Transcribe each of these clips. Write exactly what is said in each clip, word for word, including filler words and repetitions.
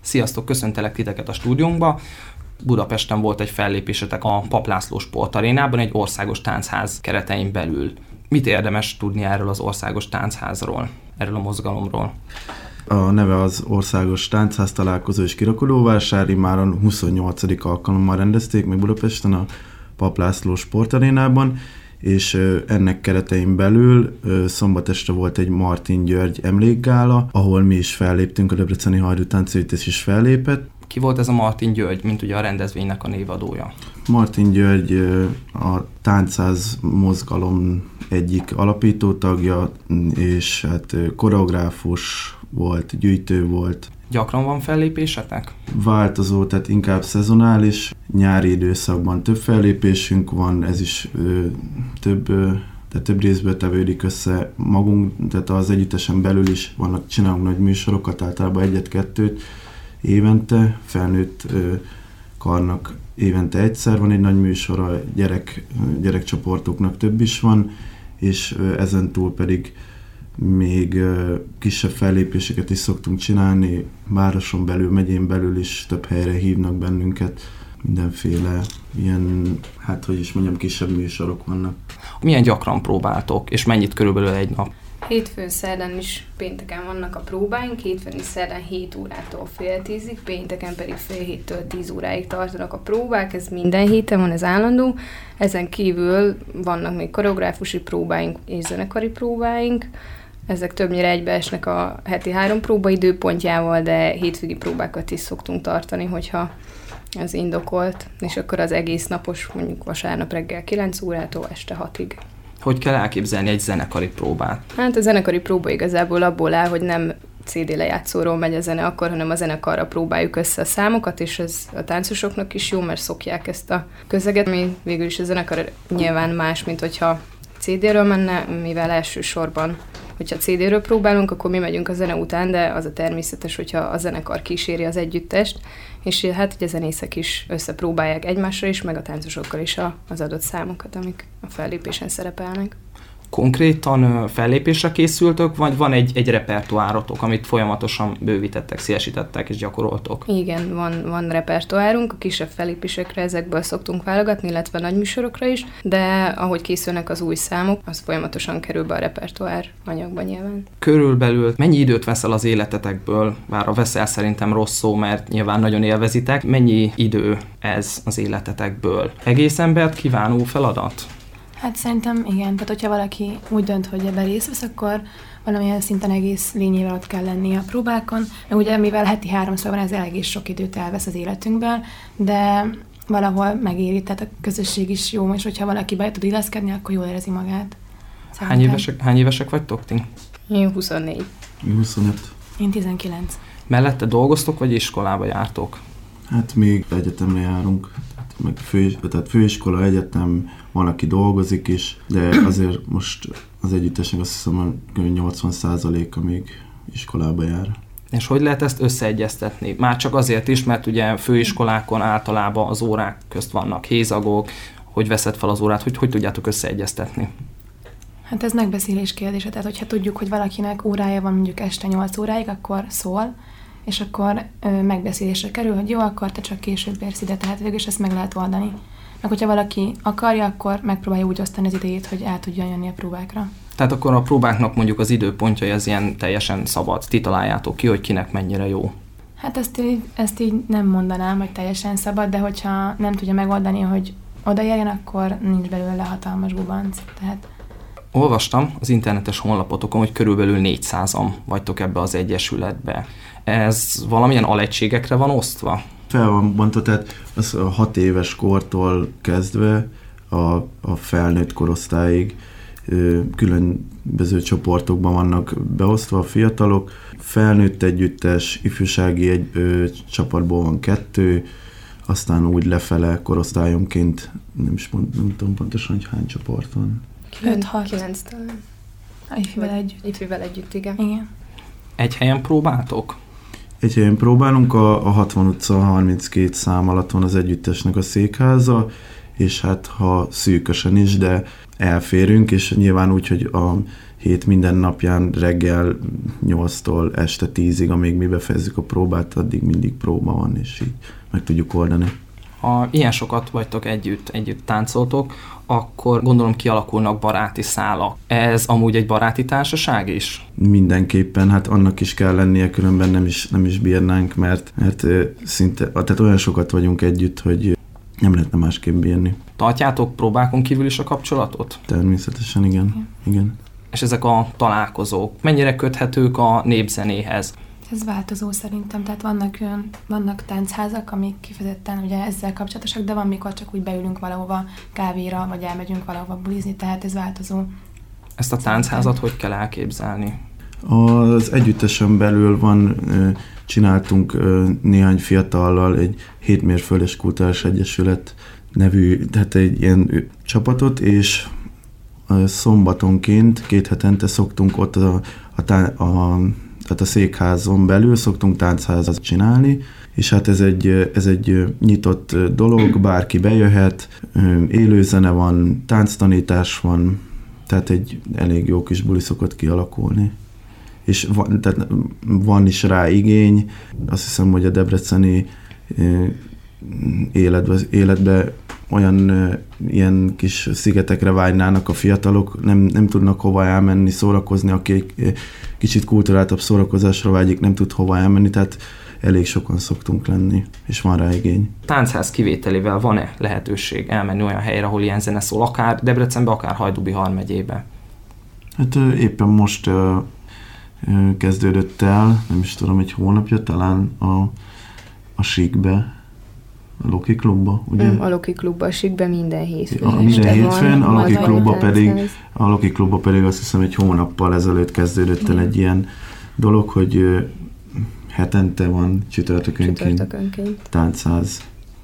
Sziasztok, köszöntelek titeket a stúdiónkba. Budapesten volt egy fellépésetek a Papp László Sportarénában egy országos táncház keretein belül. Mit érdemes tudni erről az országos táncházról, erről a mozgalomról? A neve az Országos Táncház Találkozó és Kirakodóvásár, immáron huszonnyolcadik alkalommal rendezték meg Budapesten a Papp László Sportarénában, és ennek keretein belül szombat este volt egy Martin György emlékgála, ahol mi is felléptünk, a Debreceni Hajdú Táncegyüttes is fellépett. Ki volt ez a Martin György, mint ugye a rendezvénynek a névadója? Martin György a táncház mozgalom egyik alapító tagja, és hát koreográfus volt, gyűjtő volt. Gyakran van fellépésetek? Változó, tehát inkább szezonális. Nyári időszakban több fellépésünk van, ez is ö, több, ö, tehát több részből tevődik össze magunk, tehát az együttesen belül is vannak, csinálunk nagy műsorokat, általában egyet-kettőt évente, felnőtt ö, karnak évente egyszer van egy nagy műsor, a gyerek, gyerekcsoportoknak több is van, és ö, ezen túl pedig még kisebb fellépéseket is szoktunk csinálni, városon belül, megyén belül is több helyre hívnak bennünket, mindenféle ilyen, hát hogy is mondjam, kisebb műsorok vannak. Milyen gyakran próbáltok, és mennyit körülbelül egy nap? Hétfőn, szerdán is pénteken vannak a próbáink, hétfőn és szerdán hét órától fél tízig, pénteken pedig fél héttől tíz óráig tartanak a próbák, ez minden héten van, ez állandó. Ezen kívül vannak még koreográfusi próbáink és zenekari próbáink. Ezek többnyire egybeesnek a heti három próba időpontjával, de hétvégi próbákat is szoktunk tartani, hogyha ez indokolt, és akkor az egész napos, mondjuk vasárnap reggel kilenc órától este hatig. Hogy kell elképzelni egy zenekari próbát? Hát a zenekari próba igazából abból áll, hogy nem cé dé lejátszóról megy a zene akkor, hanem a zenekarra próbáljuk össze a számokat, és ez a táncosoknak is jó, mert szokják ezt a közeget. Mi végül is a zenekar nyilván más, mint hogyha cé dé-ről menne, mivel elsősorban, hogyha cé dé-ről próbálunk, akkor mi megyünk a zene után, de az a természetes, hogyha a zenekar kíséri az együttest, és hát ugye a zenészek is összepróbálják egymással is, meg a táncosokkal is a, az adott számokat, amik a fellépésen szerepelnek. Konkrétan fellépésre készültök, vagy van egy, egy repertoárotok, amit folyamatosan bővítettek, szélesítettek és gyakoroltok? Igen, van, van repertoárunk, a kisebb fellépésekre ezekből szoktunk válogatni, illetve nagy műsorokra is, de ahogy készülnek az új számok, az folyamatosan kerül be a repertoár anyagba nyilván. Körülbelül mennyi időt veszel az életetekből, bár a veszel szerintem rossz szó, mert nyilván nagyon élvezitek, mennyi idő ez az életetekből? Egész embert kívánó feladat? Hát szerintem igen, tehát hogyha valaki úgy dönt, hogy ebben részt vesz, akkor valamilyen szinten egész lényével ott kell lenni a próbákon, meg ugye mivel heti háromszor van, ez elég sok időt elvesz az életünkből, de valahol megéri, tehát a közösség is jó, és hogyha valaki be tud illeszkedni, akkor jól érzi magát. Hány évesek, hány évesek vagytok ti? Én huszonnégy. Én huszonöt. Én tizenkilenc. Mellette dolgoztok, vagy iskolába jártok? Hát még egyetemre járunk, tehát, meg fő, tehát főiskola, egyetem, van, aki dolgozik is, de azért most az együttesnek azt hiszem, hogy nyolcvan százaléka még iskolába jár. És hogy lehet ezt összeegyeztetni? Már csak azért is, mert ugye főiskolákon általában az órák közt vannak hézagok, hogy veszed fel az órát, hogy hogy tudjátok összeegyeztetni? Hát ez megbeszélés kérdése, tehát hogyha tudjuk, hogy valakinek órája van mondjuk este nyolc óráig, akkor szól, és akkor ö, megbeszélésre kerül, hogy jó, akkor te csak később érsz ide, tehát végül is ezt meg lehet oldani. Meg hogyha valaki akarja, akkor megpróbálja úgy osztani az idejét, hogy el tudjon jönni a próbákra. Tehát akkor a próbáknak mondjuk az időpontjai az ilyen teljesen szabad. Ti találjátok ki, hogy kinek mennyire jó. Hát ezt így, ezt így nem mondanám, hogy teljesen szabad, de hogyha nem tudja megoldani, hogy odaérjen, akkor nincs belőle hatalmas gubanc. Tehát... Olvastam az internetes honlapotokon, hogy körülbelül négyszázan vagytok ebbe az egyesületbe. Ez valamilyen alegységekre van osztva? Fel van bontva, tehát az a hat éves kortól kezdve a, a felnőtt korosztályig ö, különböző csoportokban vannak beosztva a fiatalok. Felnőtt együttes, ifjúsági egy, ö, csapatból van kettő, aztán úgy lefele korosztályonként, nem is mond, nem tudom pontosan, hogy hány csoport van. öt-hat. kilenc talán. Ifjúvel együtt. Ifjúvel együtt, igen. Igen. Egy helyen próbáltok? Egy helyen próbálunk, a, a hatvan utca harminckét szám alatt van az együttesnek a székháza, és hát ha szűkösen is, de elférünk, és nyilván úgy, hogy a hét minden napján reggel nyolctól este tízig, amíg mi befejezzük a próbát, addig mindig próba van, és így meg tudjuk oldani. Ha ilyen sokat vagytok együtt, együtt táncoltok, akkor gondolom kialakulnak baráti szálak. Ez amúgy egy baráti társaság is? Mindenképpen, hát annak is kell lennie, különben nem is, nem is bírnánk, mert, mert szinte, tehát olyan sokat vagyunk együtt, hogy nem lehetne másképp bírni. Tartjátok próbákon kívül is a kapcsolatot? Természetesen, igen. igen. És ezek a találkozók mennyire köthetők a népzenéhez? Ez változó szerintem, tehát vannak, olyan, vannak táncházak, amik kifejezetten ugye ezzel kapcsolatosak, de van, mikor csak úgy beülünk valahova kávéra, vagy elmegyünk valahova bulizni, tehát ez változó. Ezt a táncházat hogy kell elképzelni? Az együttesen belül van, csináltunk néhány fiatallal egy hétmérföldes kulturális egyesület nevű, tehát egy ilyen csapatot, és szombatonként két hetente szoktunk ott a, a, a tehát a székházon belül szoktunk táncházat csinálni, és hát ez egy, ez egy nyitott dolog, bárki bejöhet, élőzene van, tánctanítás van, tehát egy elég jó kis buli szokott kialakulni. És van, tehát van is rá igény, azt hiszem, hogy a debreceni életbe, életbe olyan ilyen kis szigetekre vágynának a fiatalok, nem, nem tudnak hova elmenni, szórakozni, akik kicsit kulturáltabb szórakozásra vágyik, nem tud hova elmenni, tehát elég sokan szoktunk lenni, és van rá igény. Táncház kivételével van-e lehetőség elmenni olyan helyre, ahol ilyen zene szól, akár Debrecenbe, akár Hajdú-Bihar megyébe? Hát éppen most kezdődött el, nem is tudom, egy hónapja talán a, a Síkbe, a Loki klubba, ugye? Mm, a Loki klubba, a Síkbe minden hétfőn. A, minden hétfőn, a Loki klubba pedig, a Loki klubba pedig azt hiszem egy hónappal ezelőtt kezdődött el egy ilyen dolog, hogy hetente van csütörtökönként táncház.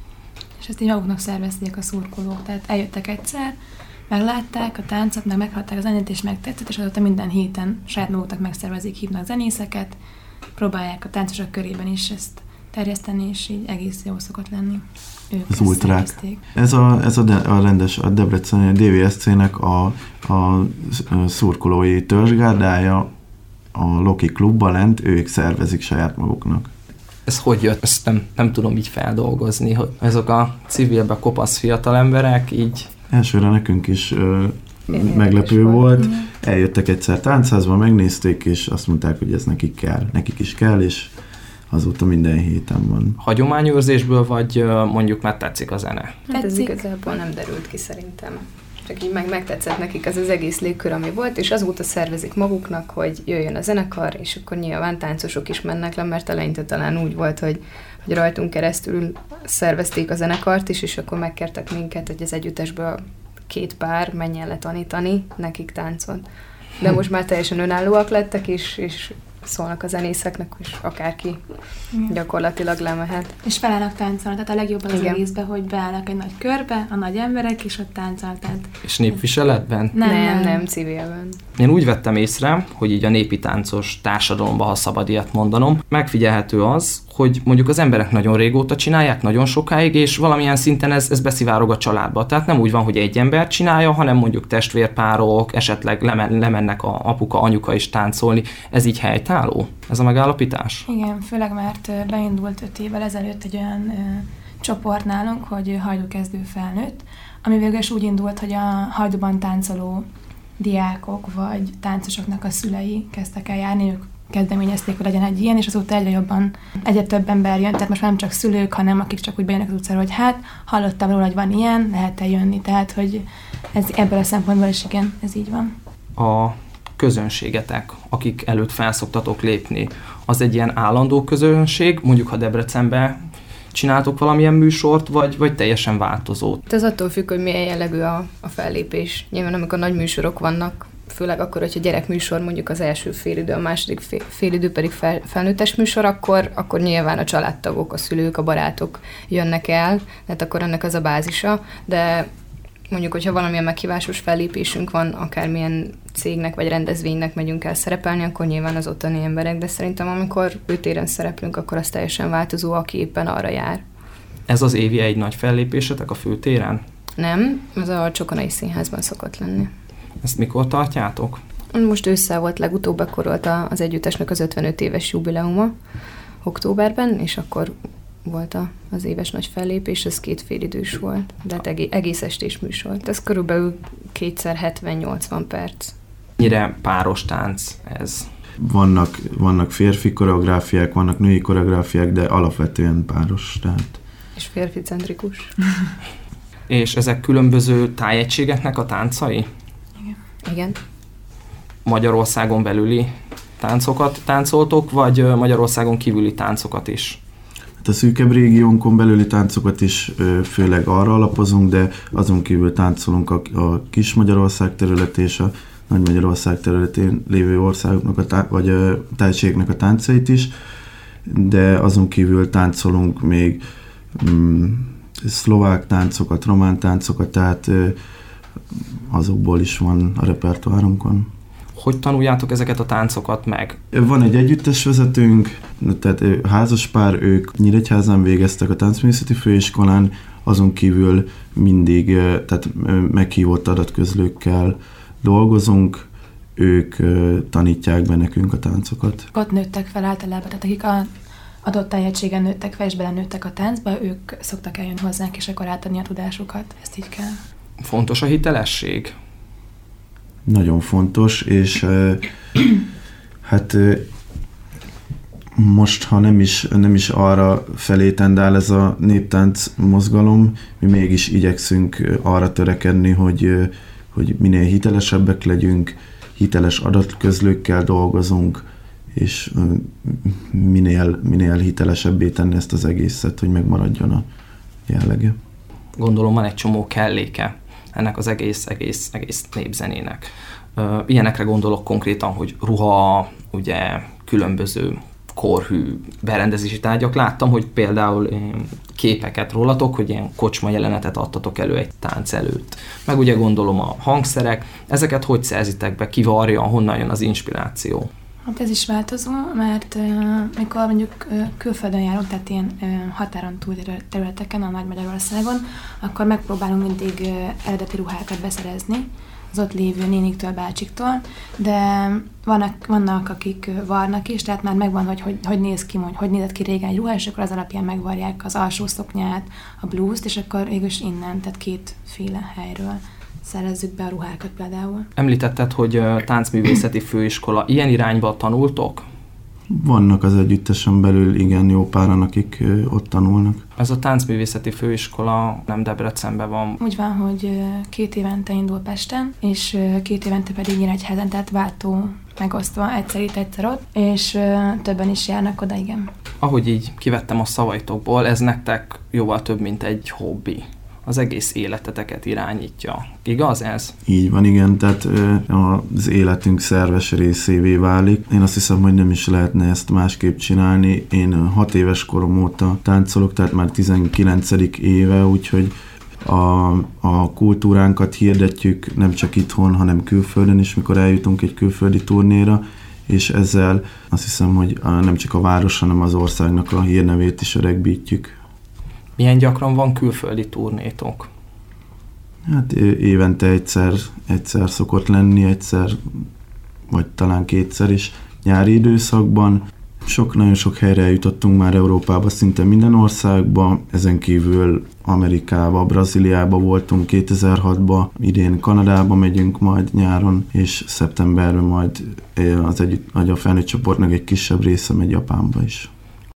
És ezt így maguknak szervezték a szurkolók, tehát eljöttek egyszer, meglátták a táncot, meg meghallották a zenét, és megtetszett, és azóta minden héten saját maguknak megszervezik, hívnak zenészeket, próbálják a táncosok körében is ezt terjeszteni, és így egész jó szokott lenni. Ők az ultrák. Ez a, ez a, de, a rendes, a debreceni dé vé es cé-nek a, a szurkolói törzsgárdája, a Loki klubba lent, ők szervezik saját maguknak. Ez hogy jött? Ezt nem, nem tudom így feldolgozni, hogy ezek a civilbe kopasz fiatal emberek így... Elsőre nekünk is ö, meglepő volt. volt. Eljöttek egyszer táncházba, megnézték, és azt mondták, hogy ez nekik kell. Nekik is kell, és azóta minden héten van. Hagyományőrzésből, vagy mondjuk már tetszik a zene? Hát ez igazából nem derült ki szerintem. Csak így meg megtetszett nekik az az egész légkör, ami volt, és azóta szervezik maguknak, hogy jöjjön a zenekar, és akkor nyilván táncosok is mennek le, mert eleinte talán úgy volt, hogy, hogy rajtunk keresztül szervezték a zenekart is, és akkor megkértek minket, hogy az együttesből két pár menjen le tanítani nekik táncot. De most már teljesen önállóak lettek, és, és szólnak a zenészeknek, és akárki gyakorlatilag lemehet. És felállnak táncolni, tehát a legjobb az egészben, hogy beállnak egy nagy körbe, a nagy emberek, és ott táncoltál. És népviseletben? Nem, nem, nem civilben. Én úgy vettem észre, hogy így a népi táncos társadalomban, ha szabad ilyet mondanom, megfigyelhető az, hogy mondjuk az emberek nagyon régóta csinálják, nagyon sokáig, és valamilyen szinten ez, ez beszivárog a családba. Tehát nem úgy van, hogy egy ember csinálja, hanem mondjuk testvérpárok, esetleg lemen, lemennek a apuka, anyuka is táncolni. Ez így helytálló? Ez a megállapítás? Igen, főleg mert beindult öt évvel ezelőtt egy olyan ö, csoport nálunk, hogy hajdúkezdő felnőtt, ami végül is úgy indult, hogy a hajdúban táncoló diákok vagy táncosoknak a szülei kezdtek el járni, ők kezdeményezték, hogy legyen egy ilyen, és azóta egyre jobban, egyre több ember jön, tehát most már nem csak szülők, hanem akik csak úgy bejönnek az utcára, hogy hát, hallottam róla, hogy van ilyen, lehet-e jönni, tehát, hogy ez ebből a szempontból is igen, ez így van. A közönségetek, akik előtt felszoktatok lépni, az egy ilyen állandó közönség, mondjuk ha Debrecenben csináltok valamilyen műsort, vagy, vagy teljesen változó? Ez attól függ, hogy milyen jellegű a, a fellépés. Nyilván amikor nagy műsorok vannak, főleg akkor, hogyha gyerekműsor mondjuk az első félidő, a második félidő pedig fel, felnőttes műsor, akkor, akkor nyilván a családtagok, a szülők, a barátok jönnek el, tehát akkor ennek az a bázisa, de mondjuk, hogyha valamilyen meghívásos fellépésünk van, akármilyen cégnek vagy rendezvénynek megyünk el szerepelni, akkor nyilván az ottani emberek, de szerintem amikor őtéren szereplünk, akkor az teljesen változó, aki éppen arra jár. Ez az évi egy nagy fellépésetek a főtéren? Nem, az a Csokonai Színházban szokott lenni. Ezt mikor tartjátok? Most ősszel volt legutóbb, akkor volt az együttesnek az ötvenöt éves jubileuma októberben, és akkor volt a, az éves nagy fellépés, ez két félidős volt, de hát egész, egész estés műsor. Ez körülbelül kétszer hetven-nyolcvan perc. Mire páros tánc ez? Vannak, vannak férfi koreográfiák, vannak női koreográfiák, de alapvetően páros. Tehát. És férficentrikus. És ezek különböző tájegységeknek a táncai? Igen. Igen. Magyarországon belüli táncokat táncoltok, vagy Magyarországon kívüli táncokat is? Hát a szűkebb régiónkon belüli táncokat is főleg arra alapozunk, de azon kívül táncolunk a, a kis Magyarország területén és a Nagy Magyarország területén lévő országoknak, a tá- vagy a tájegységeknek a táncait is, de azon kívül táncolunk még mm, szlovák táncokat, román táncokat, tehát azokból is van a repertoárunkon. Hogy tanuljátok ezeket a táncokat meg? Van egy együttesvezetőnk, tehát házaspár, ők Nyíregyházán végeztek a Táncművészeti Főiskolán, azon kívül mindig tehát meghívott adatközlőkkel dolgozunk, ők tanítják be nekünk a táncokat. Ott nőttek fel általában, tehát akik a adott tájegységen nőttek fel, és belenőttek a táncba, ők szoktak eljönni hozzánk, és akkor átadni a tudásukat. Ezt így kell. Fontos a hitelesség? Nagyon fontos, és hát most, ha nem is, nem is arra felé tendál ez a néptánc mozgalom, mi mégis igyekszünk arra törekedni, hogy, hogy minél hitelesebbek legyünk, hiteles adatközlőkkel dolgozunk, és minél, minél hitelesebbé tenni ezt az egészet, hogy megmaradjon a jellege. Gondolom van egy csomó kelléke ennek az egész, egész, egész népzenének. Ilyenekre gondolok konkrétan, hogy ruha, ugye különböző korhű berendezési tárgyak. Láttam, hogy például képeket rólatok, hogy ilyen kocsma jelenetet adtatok elő egy tánc előtt. Meg ugye gondolom a hangszerek, ezeket hogy szerzitek be, ki varja, honnan jön az inspiráció? Hát ez is változó, mert uh, mikor mondjuk uh, külföldön járunk, tehát ilyen uh, határon túl területeken, a Nagy Magyarországon, akkor megpróbálunk mindig uh, eredeti ruhákat beszerezni az ott lévő néniktől, bácsiktól, de vannak, vannak akik varnak is, tehát már megvan, hogy hogy, hogy néz ki, hogy, hogy nézett ki régen egy ruha, és akkor az alapján megvarják az alsó szoknyát, a blúzt, és akkor végülis innen, tehát kétféle helyről szerezzük be a ruhákat például. Említetted, hogy táncművészeti főiskola. Ilyen irányba tanultok? Vannak az együttesen belül igen jó páran, akik ott tanulnak. Ez a táncművészeti főiskola nem Debrecenben van. Úgy van, hogy két évente indul Pesten, és két évente pedig Nyíregyházán, tehát váltó megosztva, egyszer itt, egyszer ott, és többen is járnak oda, igen. Ahogy így kivettem a szavaitokból, ez nektek jóval több, mint egy hobbi. Az egész életeteket irányítja. Igaz ez? Így van, igen, tehát az életünk szerves részévé válik. Én azt hiszem, hogy nem is lehetne ezt másképp csinálni. Én hat éves korom óta táncolok, tehát már tizenkilencedik éve, úgyhogy a, a kultúránkat hirdetjük nem csak itthon, hanem külföldön is, mikor eljutunk egy külföldi turnéra, és ezzel azt hiszem, hogy nem csak a város, hanem az országnak a hírnevét is öregbítjük. Milyen gyakran van külföldi turnétok? Hát évente egyszer, egyszer szokott lenni, egyszer, vagy talán kétszer is nyári időszakban. Sok, nagyon sok helyre eljutottunk már Európába, szinte minden országba, ezen kívül Amerikába, Brazíliába voltunk kétezer-hatban, idén Kanadába megyünk majd nyáron, és szeptemberben majd az együtt, a felnőtt csoportnak egy kisebb része megy Japánba is.